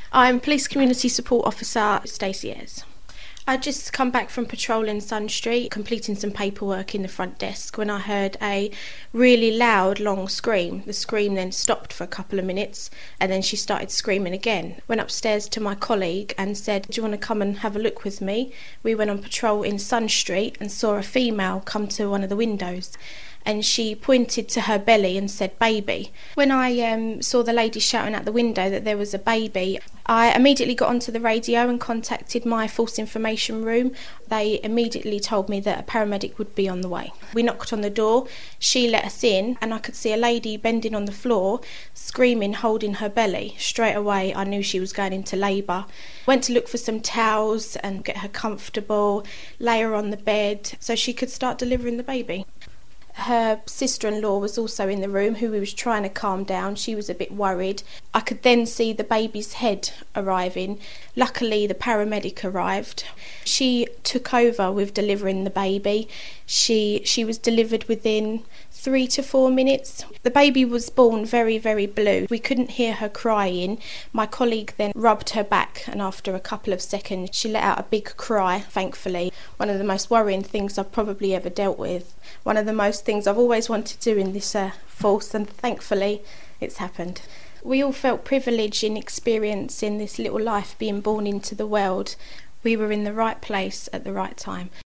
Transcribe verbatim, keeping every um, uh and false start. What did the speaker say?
I'm Police Community Support Officer Stacey Ayres. I'd just come back from patrolling Sun Street, completing some paperwork in the front desk, when I heard a really loud, long scream. The scream then stopped for a couple of minutes, and then she started screaming again. Went upstairs to my colleague and said, "Do you want to come and have a look with me?" We went on patrol in Sun Street and saw a female come to one of the windows, and she pointed to her belly and said, "Baby." When I um, saw the lady shouting out the window that there was a baby, I immediately got onto the radio and contacted my false information room. They immediately told me that a paramedic would be on the way. We knocked on the door, she let us in, and I could see a lady bending on the floor, screaming, holding her belly. Straight away I knew she was going into labour. Went to look for some towels and get her comfortable, lay her on the bed so she could start delivering the baby. Her sister-in-law was also in the room, who we was trying to calm down. She was a bit worried. I could then see the baby's head arriving. Luckily, the paramedic arrived. She took over with delivering the baby. She she was delivered within three to four minutes. The baby was born very, very blue. We couldn't hear her crying. My colleague then rubbed her back, and after a couple of seconds, she let out a big cry, thankfully. One of the most worrying things I've probably ever dealt with. One of the most things I've always wanted to do in this uh, force, and thankfully it's happened. We all felt privileged in experiencing this little life being born into the world. We were in the right place at the right time.